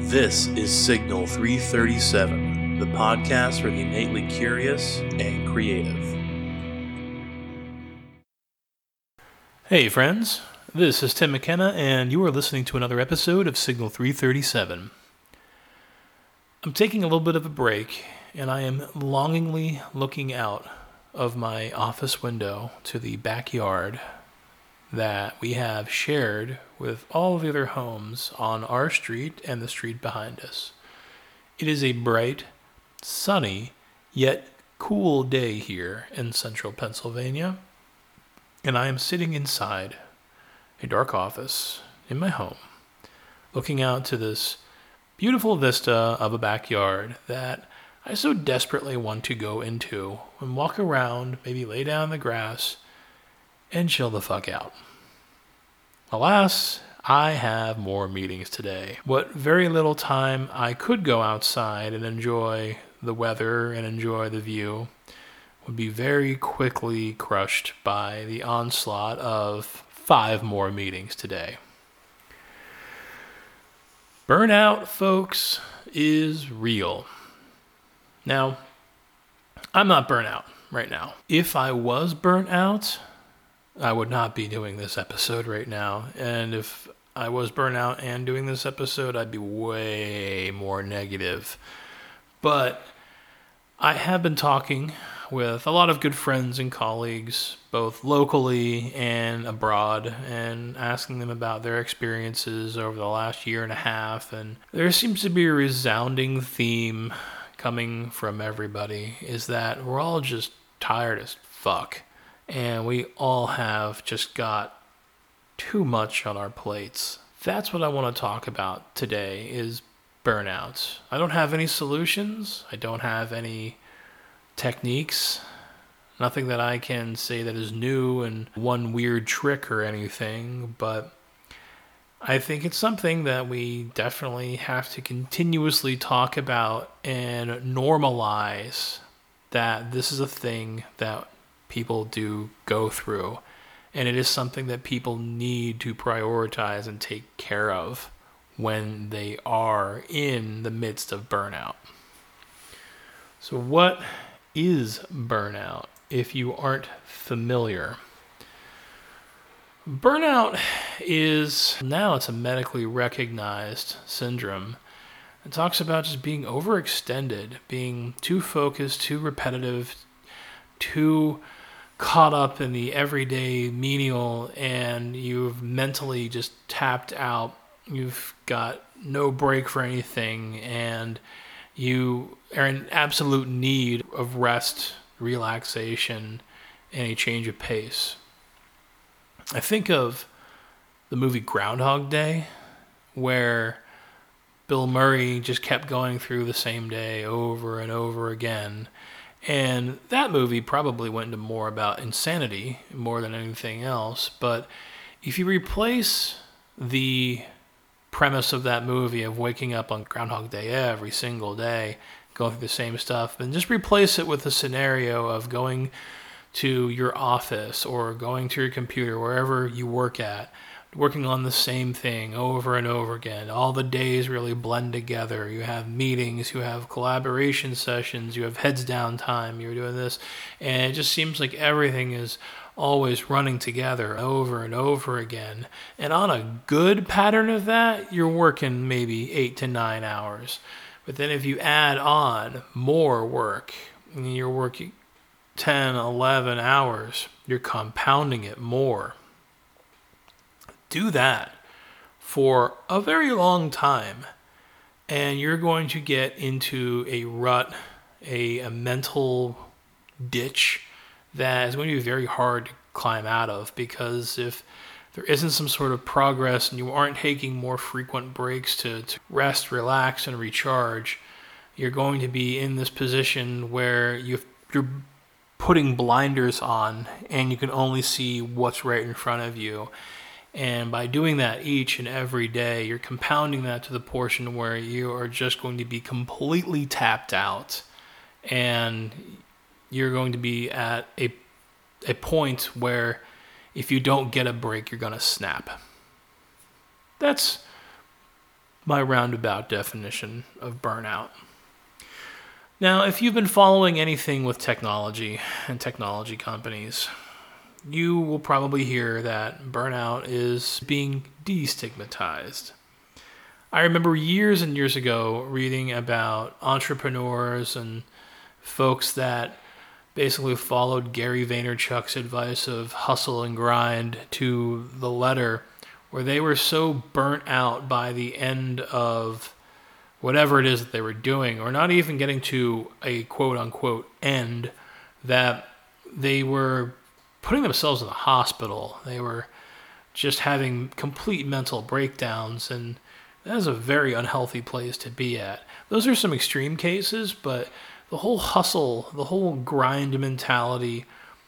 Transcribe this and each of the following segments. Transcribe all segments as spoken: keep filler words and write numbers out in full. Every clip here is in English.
This is Signal three thirty-seven, the podcast for the innately curious and creative. Hey friends, this is Tim McKenna, and you are listening to another episode of Signal three thirty-seven. I'm taking a little bit of a break, and I am longingly looking out of my office window to the backyard that we have shared with all of the other homes on our street and the street behind us. It is a bright, sunny, yet cool day here in central Pennsylvania, and I am sitting inside a dark office in my home, looking out to this beautiful vista of a backyard that I so desperately want to go into and walk around, maybe lay down in the grass, and chill the fuck out. Alas, I have more meetings today. What very little time I could go outside and enjoy the weather and enjoy the view would be very quickly crushed by the onslaught of five more meetings today. Burnout, folks, is real. Now, I'm not burnt out right now. If I was burnt out, I would not be doing this episode right now. And if I was burnt out and doing this episode, I'd be way more negative. But I have been talking with a lot of good friends and colleagues, both locally and abroad, and asking them about their experiences over the last year and a half. And there seems to be a resounding theme coming from everybody, is that we're all just tired as fuck. And we all have just got too much on our plates. That's what I want to talk about today, is burnout. I don't have any solutions. I don't have any techniques. Nothing that I can say that is new and one weird trick or anything. But I think it's something that we definitely have to continuously talk about and normalize that this is a thing that people do go through, and it is something that people need to prioritize and take care of when they are in the midst of burnout. So what is burnout, if you aren't familiar? Burnout is, now it's a medically recognized syndrome. It talks about just being overextended, being too focused, too repetitive, too caught up in the everyday menial, and you've mentally just tapped out. You've got no break for anything, and you are in absolute need of rest, relaxation, and a change of pace. I think of the movie Groundhog Day, where Bill Murray just kept going through the same day over and over again. And that movie probably went into more about insanity more than anything else. But if you replace the premise of that movie of waking up on Groundhog Day every single day, going through the same stuff, and just replace it with a scenario of going to your office or going to your computer, wherever you work at, working on the same thing over and over again. All the days really blend together. You have meetings, you have collaboration sessions, you have heads down time, you're doing this, and it just seems like everything is always running together over and over again. And on a good pattern of that, you're working maybe eight to nine hours. But then if you add on more work, and you're working ten, eleven hours, you're compounding it more. Do that for a very long time, and you're going to get into a rut, a, a mental ditch that is going to be very hard to climb out of, because if there isn't some sort of progress and you aren't taking more frequent breaks to, to rest, relax, and recharge, you're going to be in this position where you've, you're putting blinders on and you can only see what's right in front of you. And by doing that each and every day, you're compounding that to the portion where you are just going to be completely tapped out. And you're going to be at a a point where if you don't get a break, you're going to snap. That's my roundabout definition of burnout. Now, if you've been following anything with technology and technology companies, you will probably hear that burnout is being destigmatized. I remember years and years ago reading about entrepreneurs and folks that basically followed Gary Vaynerchuk's advice of hustle and grind to the letter, where they were so burnt out by the end of whatever it is that they were doing, or not even getting to a quote-unquote end, that they were putting themselves in the hospital. They were just having complete mental breakdowns, and that is a very unhealthy place to be at. Those are some extreme cases, but the whole hustle, the whole grind mentality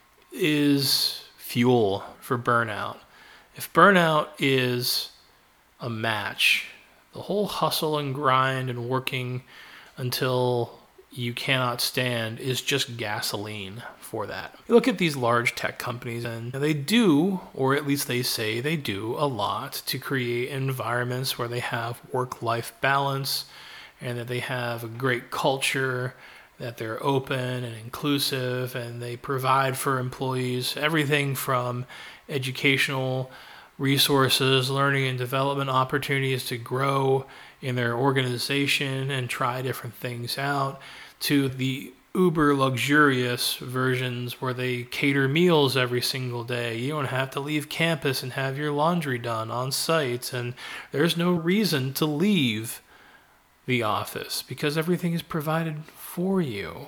is fuel for burnout. If burnout is a match, the whole hustle and grind and working until you cannot stand is just gasoline for that. You look at these large tech companies, and they do, or at least they say they do, a lot to create environments where they have work-life balance and that they have a great culture, that they're open and inclusive, and they provide for employees everything from educational resources, learning and development opportunities to grow in their organization and try different things out, to the uber luxurious versions where they cater meals every single day. You don't have to leave campus and have your laundry done on site, and there's no reason to leave the office because everything is provided for you.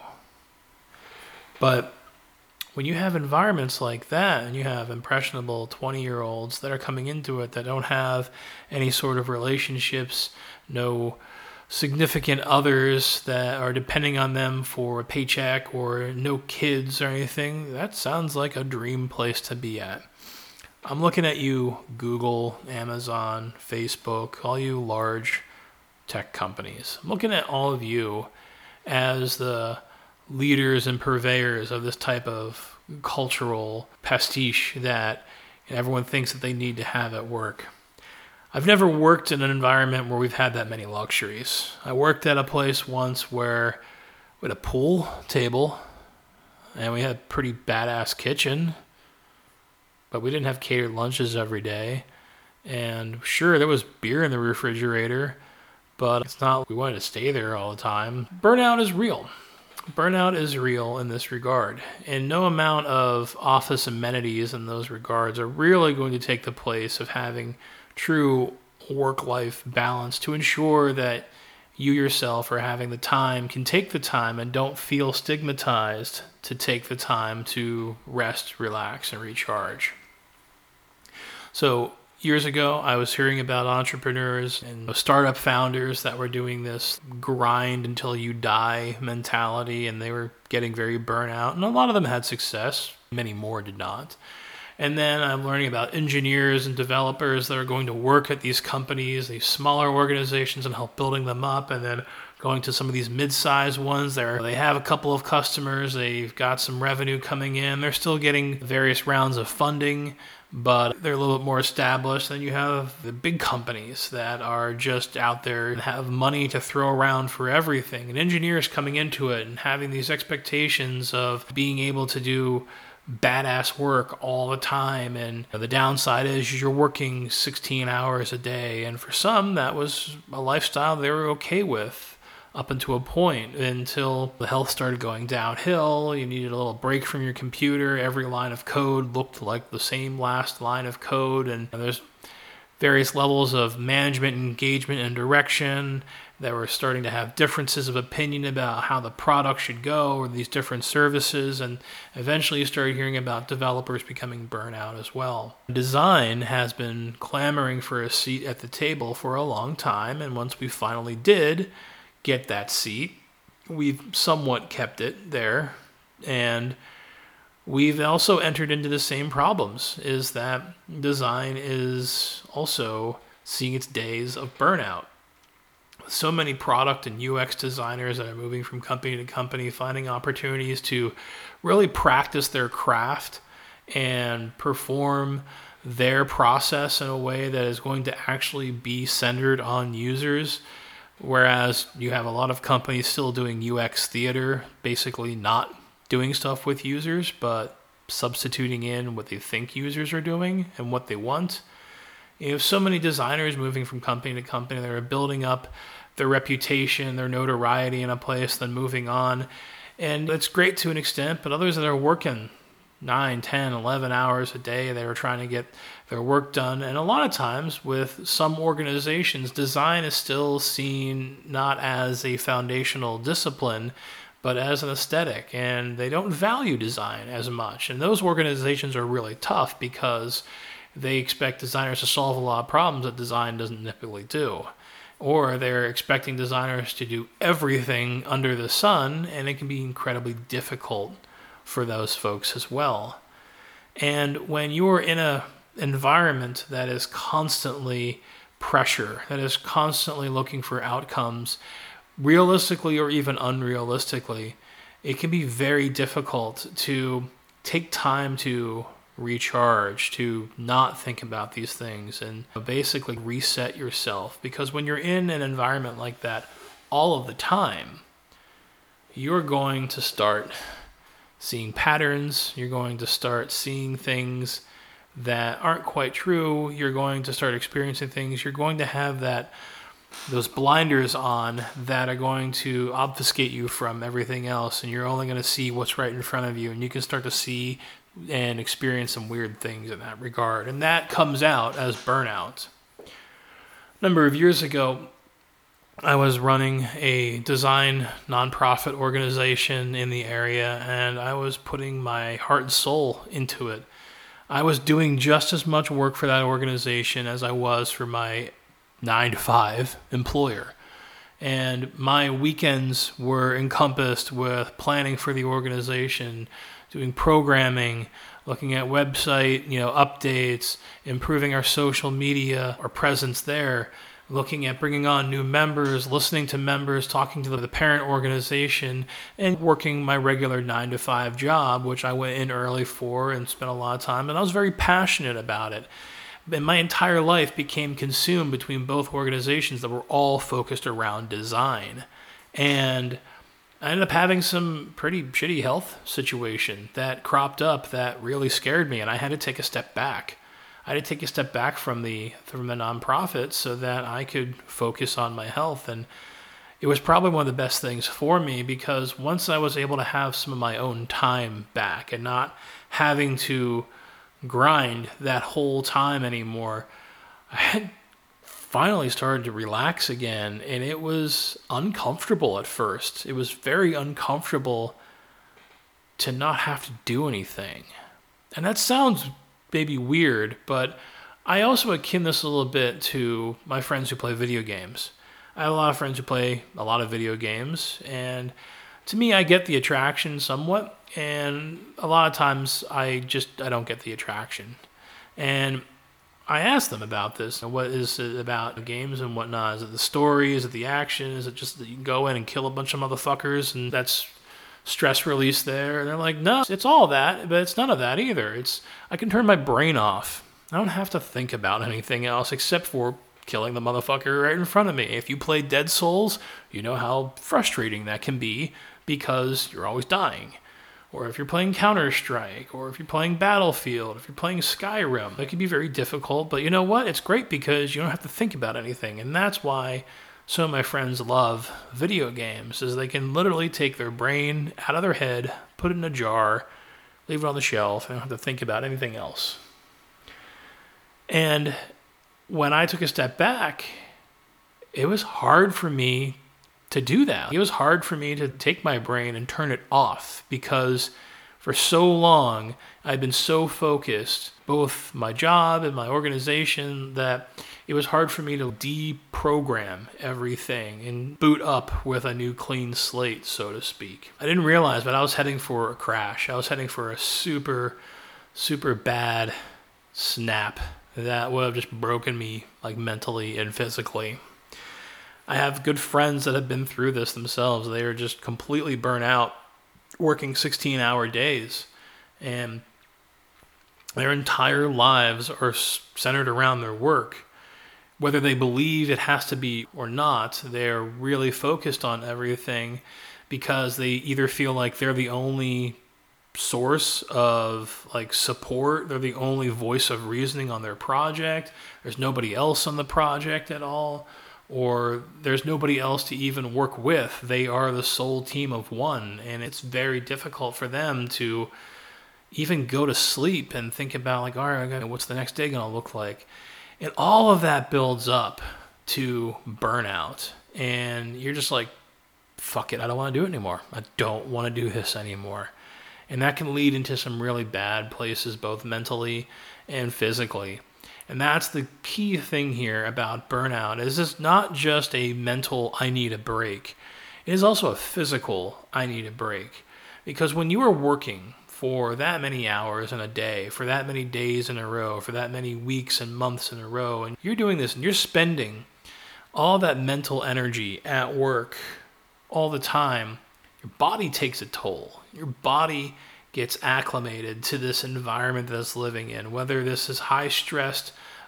But when you have environments like that, and you have impressionable twenty-year-olds that are coming into it that don't have any sort of relationships, no significant others that are depending on them for a paycheck, or no kids or anything, that sounds like a dream place to be at. I'm looking at you, Google, Amazon, Facebook, all you large tech companies. I'm looking at all of you as the leaders and purveyors of this type of cultural pastiche that everyone thinks that they need to have at work. I've never worked in an environment where we've had that many luxuries. I worked at a place once where we had a pool table and we had a pretty badass kitchen, but we didn't have catered lunches every day. And sure, there was beer in the refrigerator, but it's not like we wanted to stay there all the time. Burnout is real. Burnout is real in this regard, and no amount of office amenities in those regards are really going to take the place of having true work-life balance to ensure that you yourself are having the time, can take the time, and don't feel stigmatized to take the time to rest, relax, and recharge. So years ago, I was hearing about entrepreneurs and startup founders that were doing this grind until you die mentality, and they were getting very burnt out. And a lot of them had success. Many more did not. And then I'm learning about engineers and developers that are going to work at these companies, these smaller organizations, and help building them up. And then going to some of these mid-sized ones there, they have a couple of customers, they've got some revenue coming in, they're still getting various rounds of funding, but they're a little bit more established. Then you have the big companies that are just out there and have money to throw around for everything, and engineers coming into it and having these expectations of being able to do badass work all the time. And the downside is you're working sixteen hours a day, and for some that was a lifestyle they were okay with up until a point, until the health started going downhill. You needed a little break from your computer. Every line of code looked like the same last line of code, and there's various levels of management engagement and direction that were starting to have differences of opinion about how the product should go, or these different services, and eventually you started hearing about developers becoming burnout as well. Design has been clamoring for a seat at the table for a long time, and once we finally did get that seat, we've somewhat kept it there, and we've also entered into the same problems, is that design is also seeing its days of burnout. So many product and U X designers that are moving from company to company, finding opportunities to really practice their craft and perform their process in a way that is going to actually be centered on users. Whereas you have a lot of companies still doing U X theater, basically not doing stuff with users, but substituting in what they think users are doing and what they want. You have so many designers moving from company to company that are building up their reputation, their notoriety in a place, then moving on. And it's great to an extent, but others that are working nine, ten, eleven hours a day, they were trying to get their work done. And a lot of times with some organizations, design is still seen not as a foundational discipline, but as an aesthetic. And they don't value design as much. And those organizations are really tough because they expect designers to solve a lot of problems that design doesn't typically do. Or they're expecting designers to do everything under the sun, and it can be incredibly difficult for those folks as well. And when you're in a environment that is constantly pressure, that is constantly looking for outcomes, realistically or even unrealistically, it can be very difficult to take time to recharge, to not think about these things and basically reset yourself. Because when you're in an environment like that all of the time, you're going to start seeing patterns, you're going to start seeing things that aren't quite true, you're going to start experiencing things, you're going to have that those blinders on that are going to obfuscate you from everything else, and you're only going to see what's right in front of you, and you can start to see and experience some weird things in that regard. And that comes out as burnout. A number of years ago, I was running a design nonprofit organization in the area, and I was putting my heart and soul into it. I was doing just as much work for that organization as I was for my nine to five employer. And my weekends were encompassed with planning for the organization, doing programming, looking at website, you know, updates, improving our social media, our presence there, looking at bringing on new members, listening to members, talking to the parent organization, and working my regular nine to five job, which I went in early for and spent a lot of time. And I was very passionate about it. And my entire life became consumed between both organizations that were all focused around design. And I ended up having some pretty shitty health situation that cropped up that really scared me, and I had to take a step back. I had to take a step back from the from the nonprofit so that I could focus on my health. And it was probably one of the best things for me, because once I was able to have some of my own time back and not having to grind that whole time anymore, I had finally started to relax again, and it was uncomfortable at first. It was very uncomfortable to not have to do anything. And that sounds maybe weird, but I also akin this a little bit to my friends who play video games. I have a lot of friends who play a lot of video games, and to me, I get the attraction somewhat, and a lot of times I just, I don't get the attraction. And I asked them about this. What is it about games and whatnot? Is it the story? Is it the action? Is it just that you can go in and kill a bunch of motherfuckers and that's stress release there? And they're like, no, it's all that, but it's none of that either. It's, I can turn my brain off. I don't have to think about anything else except for killing the motherfucker right in front of me. If you play Dead Souls, you know how frustrating that can be because you're always dying. Or if you're playing Counter-Strike, or if you're playing Battlefield, if you're playing Skyrim, it can be very difficult. But you know what? It's great because you don't have to think about anything. And that's why some of my friends love video games, is they can literally take their brain out of their head, put it in a jar, leave it on the shelf, and don't have to think about anything else. And when I took a step back, it was hard for me to do that. It was hard for me to take my brain and turn it off, because for so long I'd been so focused, both my job and my organization, that it was hard for me to deprogram everything and boot up with a new clean slate, so to speak. I didn't realize, but I was heading for a crash. I was heading for a super, super bad snap that would have just broken me, like, mentally and physically. I have good friends that have been through this themselves. They are just completely burnt out, working sixteen-hour days. And Their entire lives are centered around their work. Whether they believe it has to be or not, they're really focused on everything because they either feel like they're the only source of like support, they're the only voice of reasoning on their project, there's nobody else on the project at all, or there's nobody else to even work with. They are the sole team of one, and it's very difficult for them to even go to sleep and think about like, all right, what's the next day gonna look like? And all of that builds up to burnout, and you're just like, fuck it, I don't want to do it anymore. I don't want to do this anymore. And that can lead into some really bad places, both mentally and physically. And that's the key thing here about burnout, is it's not just a mental, I need a break. It is also a physical, I need a break. Because when you are working for that many hours in a day, for that many days in a row, for that many weeks and months in a row, and you're doing this and you're spending all that mental energy at work all the time, your body takes a toll. Your body gets acclimated to this environment that it's living in, whether this is high stressed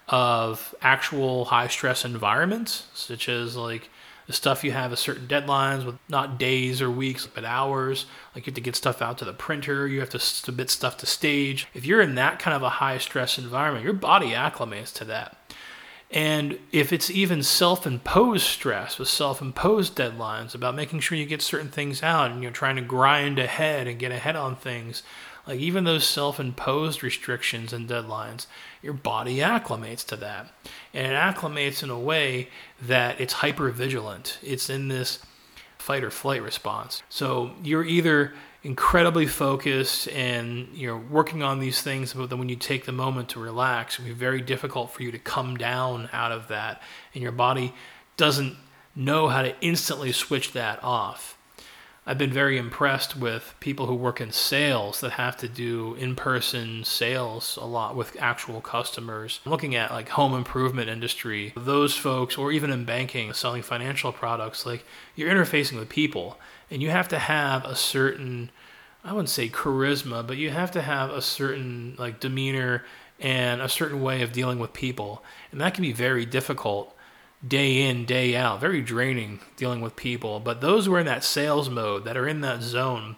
of actual high stress environments, such as like the stuff you have at certain deadlines with not days or weeks, but hours. Like you have to get stuff out to the printer, you have to submit stuff to stage. If you're in that kind of a high stress environment, your body acclimates to that. And if it's even self-imposed stress with self-imposed deadlines about making sure you get certain things out and you're trying to grind ahead and get ahead on things, like even those self-imposed restrictions and deadlines, your body acclimates to that. And it acclimates in a way that it's hyper-vigilant. It's in this fight or flight response. So you're either incredibly focused and you're working on these things, but then when you take the moment to relax, it'll be very difficult for you to come down out of that, and your body doesn't know how to instantly switch that off. I've been very impressed with people who work in sales that have to do in-person sales a lot with actual customers. Looking at like home improvement industry, those folks, or even in banking, selling financial products, like you're interfacing with people, and you have to have a certain, I wouldn't say charisma, but you have to have a certain like demeanor and a certain way of dealing with people. And that can be very difficult day in, day out, very draining dealing with people. But those who are in that sales mode, that are in that zone,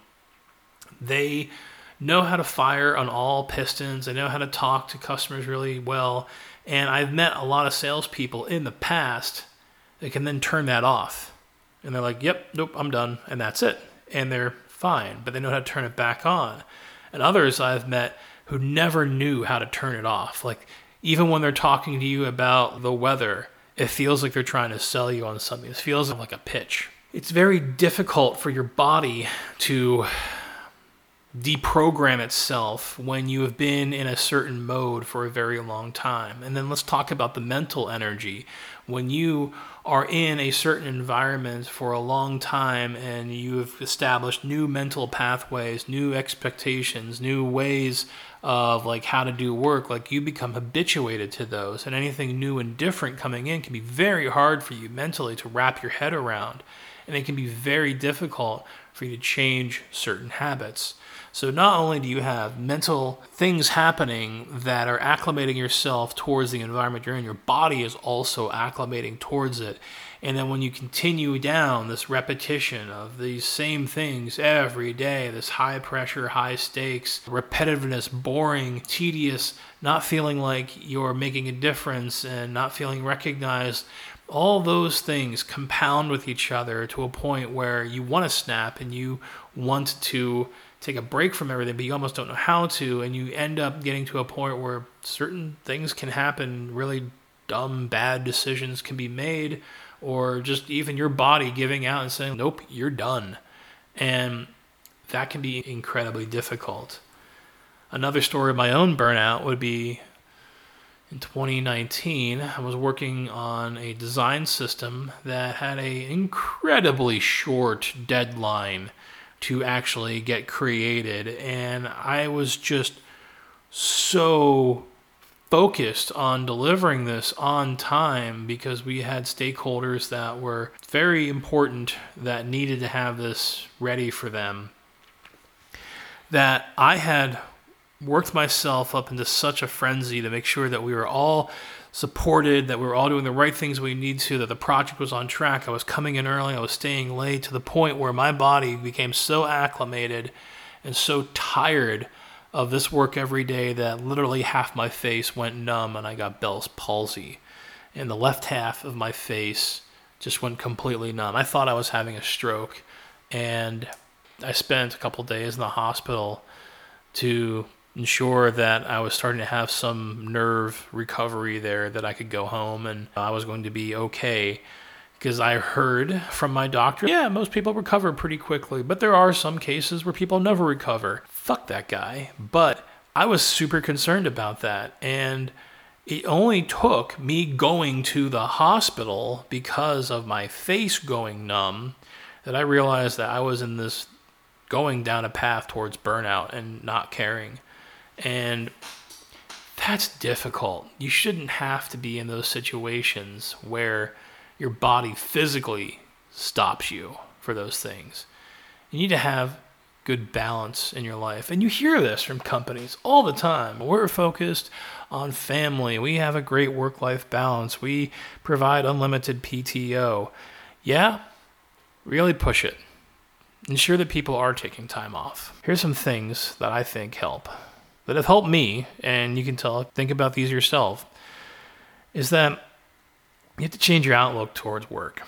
they know how to fire on all pistons. They know how to talk to customers really well. And I've met a lot of salespeople in the past that can then turn that off. And they're like, yep, nope, I'm done. And that's it. And they're fine, but they know how to turn it back on. And others I've met who never knew how to turn it off. Like even when they're talking to you about the weather, it feels like they're trying to sell you on something. It feels like a pitch. It's very difficult for your body to deprogram itself when you have been in a certain mode for a very long time. And then let's talk about the mental energy. When you are in a certain environment for a long time and you have established new mental pathways, new expectations, new ways of like how to do work, like you become habituated to those, and anything new and different coming in can be very hard for you mentally to wrap your head around, and it can be very difficult for you to change certain habits. So not only do you have mental things happening that are acclimating yourself towards the environment you're in, your body is also acclimating towards it. And then when you continue down this repetition of these same things every day, this high pressure, high stakes, repetitiveness, boring, tedious, not feeling like you're making a difference and not feeling recognized, all those things compound with each other to a point where you want to snap and you want to take a break from everything, but you almost don't know how to, and you end up getting to a point where certain things can happen, really dumb, bad decisions can be made, or just even your body giving out and saying, nope, you're done. And that can be incredibly difficult. Another story of my own burnout would be in twenty nineteen, I was working on a design system that had an incredibly short deadline to actually get created. And I was just so focused on delivering this on time because we had stakeholders that were very important that needed to have this ready for them, that I had worked myself up into such a frenzy to make sure that we were all supported, that we were all doing the right things we need to, that the project was on track. I was coming in early, I was staying late, to the point where my body became so acclimated and so tired of this work every day that literally half my face went numb and I got Bell's palsy. And the left half of my face just went completely numb. I thought I was having a stroke, and I spent a couple days in the hospital to ensure that I was starting to have some nerve recovery there, that I could go home and I was going to be okay. Because I heard from my doctor, yeah, most people recover pretty quickly, but there are some cases where people never recover. Fuck that guy. But I was super concerned about that. And it only took me going to the hospital because of my face going numb that I realized that I was in this going down a path towards burnout and not caring. And that's difficult. You shouldn't have to be in those situations where your body physically stops you for those things. You need to have good balance in your life. And you hear this from companies all the time. We're focused on family. We have a great work-life balance. We provide unlimited P T O. Yeah, really push it. Ensure that people are taking time off. Here's some things that I think help, that have helped me, and you can tell, think about these yourself, is that you have to change your outlook towards work.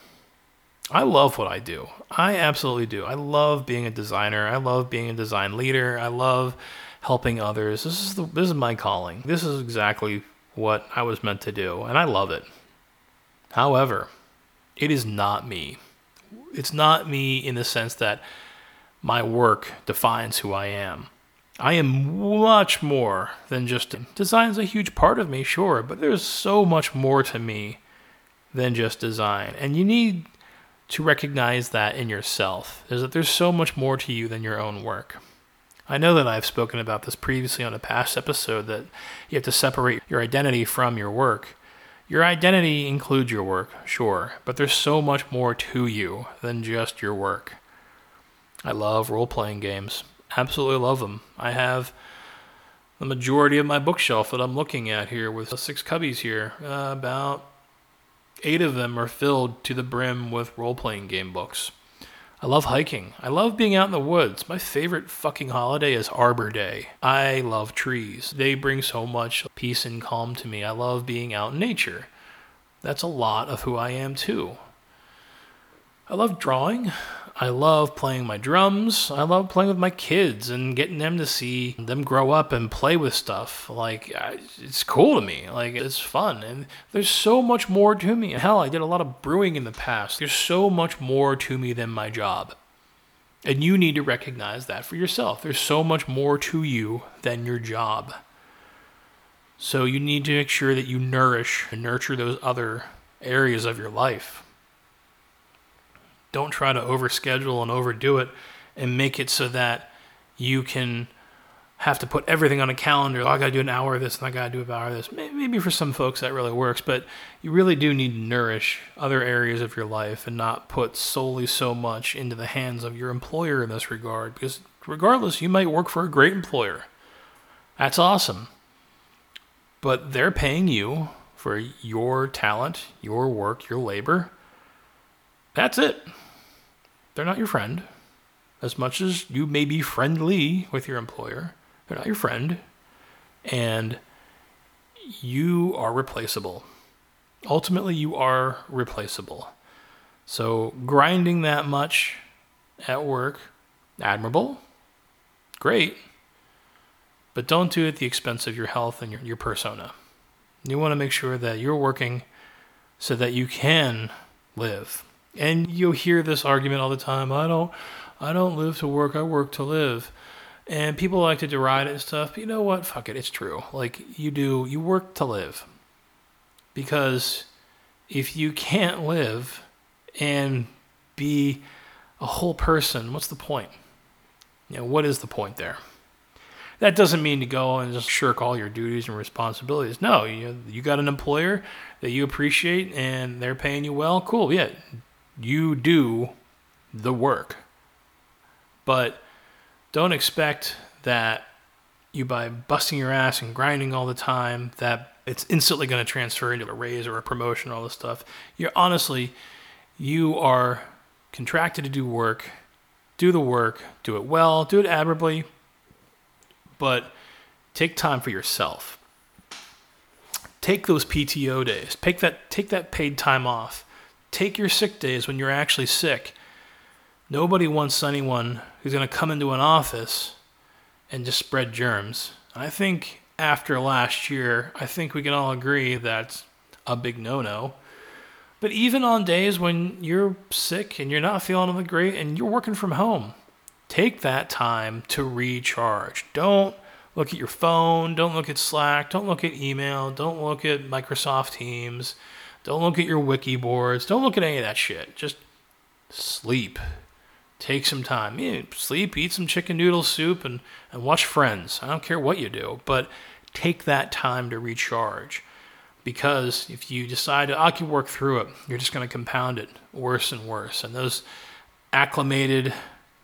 I love what I do. I absolutely do. I love being a designer. I love being a design leader. I love helping others. This is the, this is my calling. This is exactly what I was meant to do, and I love it. However, it is not me. It's not me in the sense that my work defines who I am. I am much more than just design is a huge part of me, sure, but there's so much more to me than just design. And you need to recognize that in yourself, is that there's so much more to you than your own work. I know that I've spoken about this previously on a past episode, that you have to separate your identity from your work. Your identity includes your work, sure, but there's so much more to you than just your work. I love role-playing games. Absolutely love them. I have the majority of my bookshelf that I'm looking at here with six cubbies here. Uh, about eight of them are filled to the brim with role-playing game books. I love hiking. I love being out in the woods. My favorite fucking holiday is Arbor Day. I love trees. They bring so much peace and calm to me. I love being out in nature. That's a lot of who I am too. I love drawing. I love playing my drums. I love playing with my kids and getting them to see them grow up and play with stuff. Like, it's cool to me. Like, it's fun. And there's so much more to me. Hell, I did a lot of brewing in the past. There's so much more to me than my job. And you need to recognize that for yourself. There's so much more to you than your job. So you need to make sure that you nourish and nurture those other areas of your life. Don't try to overschedule and overdo it and make it so that you can have to put everything on a calendar. Oh, I got to do an hour of this and I got to do an hour of this. Maybe for some folks that really works, but you really do need to nourish other areas of your life and not put solely so much into the hands of your employer in this regard. Because regardless, you might work for a great employer. That's awesome. But they're paying you for your talent, your work, your labor. That's it. They're not your friend. As much as you may be friendly with your employer, they're not your friend. And you are replaceable. Ultimately, you are replaceable. So grinding that much at work, admirable, great, but don't do it at the expense of your health and your, your persona. You want to make sure that you're working so that you can live. And you'll hear this argument all the time. I don't I don't live to work, I work to live. And people like to deride it and stuff. But you know what? Fuck it, it's true. Like, you do, you work to live. Because if you can't live and be a whole person, what's the point? You know, what is the point there? That doesn't mean to go and just shirk all your duties and responsibilities. No, you you got an employer that you appreciate and they're paying you well. Cool, yeah. You do the work. But don't expect that you by busting your ass and grinding all the time, that it's instantly going to transfer into a raise or a promotion, all this stuff. You're honestly, you are contracted to do work, do the work, do it well, do it admirably, but take time for yourself. Take those P T O days. Take that, take that paid time off. Take your sick days when you're actually sick. Nobody wants anyone who's going to come into an office and just spread germs. I think after last year, I think we can all agree that's a big no-no. But even on days when you're sick and you're not feeling all that great and you're working from home, take that time to recharge. Don't look at your phone. Don't look at Slack. Don't look at email. Don't look at Microsoft Teams. Don't look at your wiki boards. Don't look at any of that shit. Just sleep. Take some time. Yeah, sleep, eat some chicken noodle soup, and, and watch Friends. I don't care what you do, but take that time to recharge. Because if you decide to, I can work through it, you're just going to compound it worse and worse. And those acclimated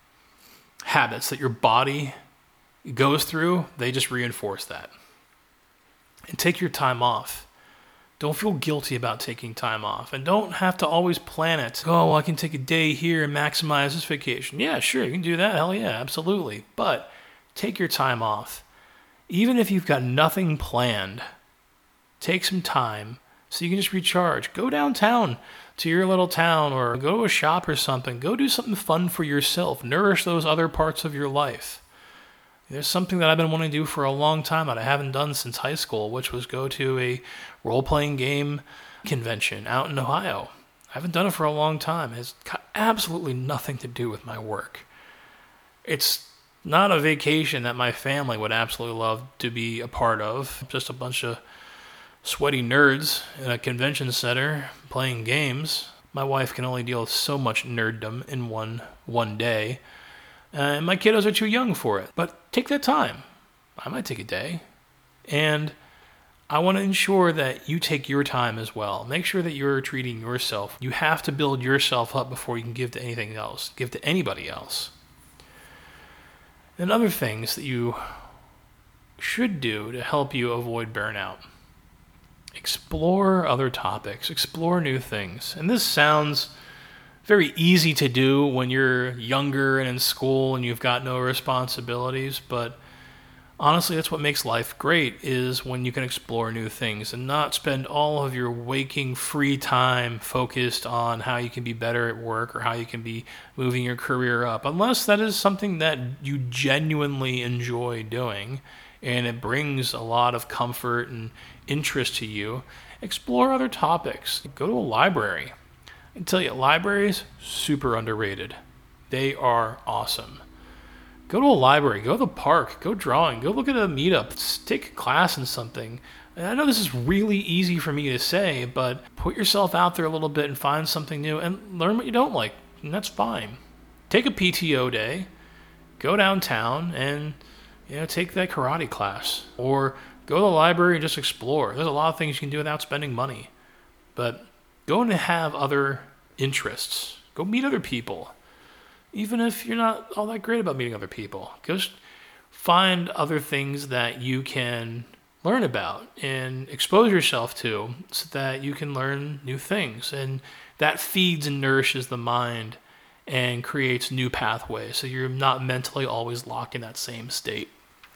habits that your body goes through, they just reinforce that. And take your time off. Don't feel guilty about taking time off. And don't have to always plan it. Oh, well, I can take a day here and maximize this vacation. Yeah, sure, you can do that. Hell yeah, absolutely. But take your time off. Even if you've got nothing planned, take some time so you can just recharge. Go downtown to your little town or go to a shop or something. Go do something fun for yourself. Nourish those other parts of your life. There's something that I've been wanting to do for a long time that I haven't done since high school, which was go to a role-playing game convention out in Ohio. I haven't done it for a long time. It's got absolutely nothing to do with my work. It's not a vacation that my family would absolutely love to be a part of. Just a bunch of sweaty nerds in a convention center playing games. My wife can only deal with so much nerddom in one one day. Uh, and my kiddos are too young for it. But take that time. I might take a day. And I want to ensure that you take your time as well. Make sure that you're treating yourself. You have to build yourself up before you can give to anything else. Give to anybody else. And other things that you should do to help you avoid burnout. Explore other topics. Explore new things. And this sounds very easy to do when you're younger and in school and you've got no responsibilities, but honestly, that's what makes life great, is when you can explore new things and not spend all of your waking free time focused on how you can be better at work or how you can be moving your career up, unless that is something that you genuinely enjoy doing and it brings a lot of comfort and interest to you. Explore other topics. Go to a library. I can tell you, libraries, super underrated. They are awesome. Go to a library, go to the park, go drawing, go look at a meetup, take a class in something. And I know this is really easy for me to say, but put yourself out there a little bit and find something new and learn what you don't like, and that's fine. Take a P T O day, go downtown and, you know, take that karate class, or go to the library and just explore. There's a lot of things you can do without spending money, but go and have other interests. Go meet other people. Even if you're not all that great about meeting other people, just find other things that you can learn about and expose yourself to so that you can learn new things. And that feeds and nourishes the mind and creates new pathways so you're not mentally always locked in that same state.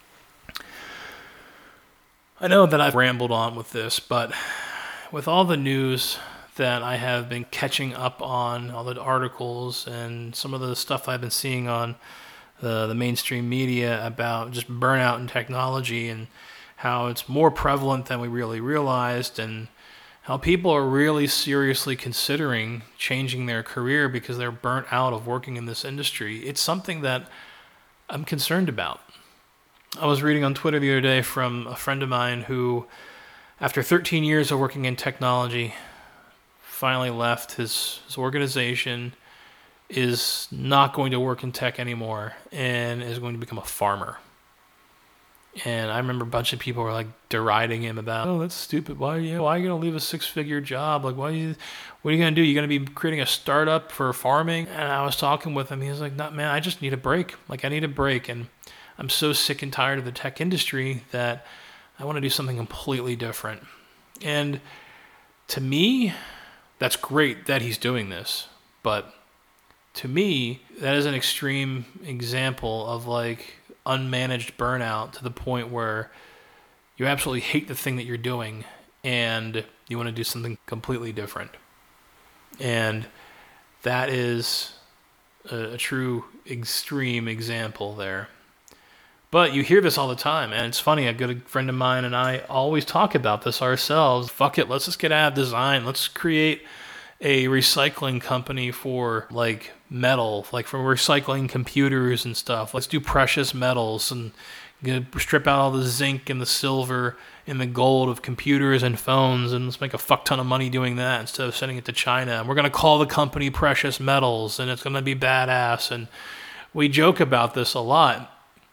I know that I've rambled on with this, but with all the news that I have been catching up on, all the articles and some of the stuff I've been seeing on the, the mainstream media about just burnout in technology and how it's more prevalent than we really realized, and how people are really seriously considering changing their career because they're burnt out of working in this industry. It's something that I'm concerned about. I was reading on Twitter the other day from a friend of mine who, after thirteen years of working in technology, finally left his, his organization, is not going to work in tech anymore, and is going to become a farmer. And I remember a bunch of people were like deriding him about, oh, that's stupid. Why are you, why are you going to leave a six-figure job? Like, why are you, what are you going to do? You're going to be creating a startup for farming? And I was talking with him. He was like, no, man, I just need a break. Like, I need a break. And I'm so sick and tired of the tech industry that I want to do something completely different. And to me, that's great that he's doing this. But to me, that is an extreme example of like unmanaged burnout to the point where you absolutely hate the thing that you're doing and you want to do something completely different. And that is a, a true extreme example there. But you hear this all the time, and it's funny, a good friend of mine and I always talk about this ourselves. Fuck it, let's just get out of design. Let's create a recycling company for like metal, like for recycling computers and stuff. Let's do precious metals and you know, strip out all the zinc and the silver and the gold of computers and phones, and let's make a fuck ton of money doing that instead of sending it to China. And we're going to call the company Precious Metals, and it's going to be badass. And we joke about this a lot.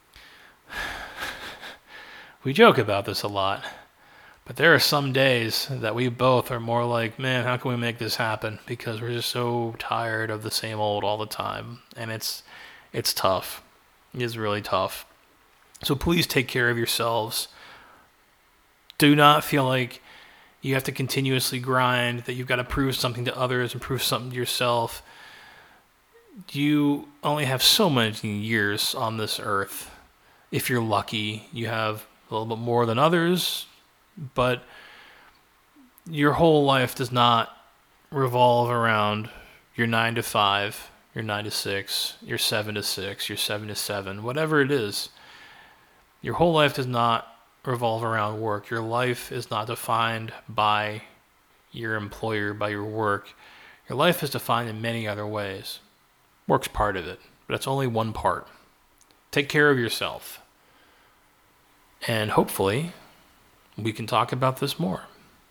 We joke about this a lot. But there are some days that we both are more like, man, how can we make this happen? Because we're just so tired of the same old all the time. And it's it's tough. It is really tough. So please take care of yourselves. Do not feel like you have to continuously grind, that you've got to prove something to others and prove something to yourself. You only have so many years on this earth. If you're lucky, you have a little bit more than others, but your whole life does not revolve around your nine to five, your nine to six, your seven to six, your seven to seven, whatever it is. Your whole life does not revolve around work. Your life is not defined by your employer, by your work. Your life is defined in many other ways. Work's part of it, but it's only one part. Take care of yourself. And hopefully, we can talk about this more.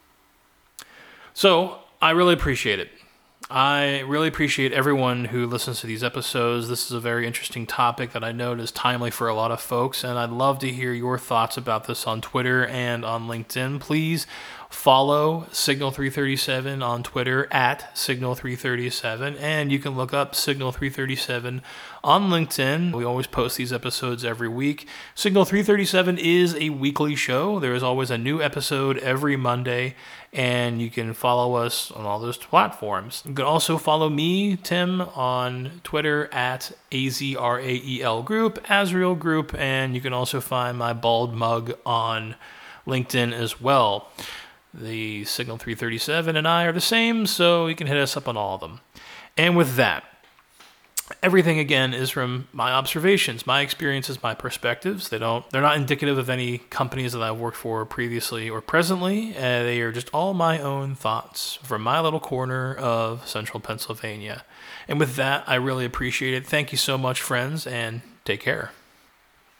So, I really appreciate it. I really appreciate everyone who listens to these episodes. This is a very interesting topic that I know is timely for a lot of folks, and I'd love to hear your thoughts about this on Twitter and on LinkedIn. Please follow Signal three thirty-seven on Twitter at Signal three thirty-seven, and you can look up Signal three thirty-seven on LinkedIn. We always post these episodes every week. Signal three thirty-seven is a weekly show. There is always a new episode every Monday, and you can follow us on all those platforms. You can also follow me, Tim, on Twitter at Azrael Group, Azrael Group, and you can also find my bald mug on LinkedIn as well. The Signal three thirty-seven and I are the same, so you can hit us up on all of them. And with that, everything again is from my observations, my experiences, my perspectives. They don't, they're not indicative of any companies that I've worked for previously or presently. Uh, they are just all my own thoughts from my little corner of central Pennsylvania. And with that, I really appreciate it. Thank you so much, friends, and take care.